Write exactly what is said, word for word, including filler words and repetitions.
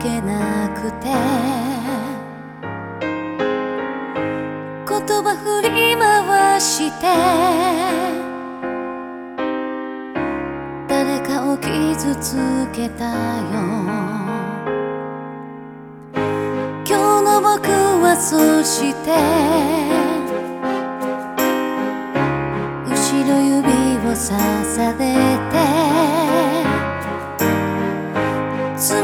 けなくて言葉振り回して誰かを傷つけたよ。今日の僕はそして後ろ指をさされ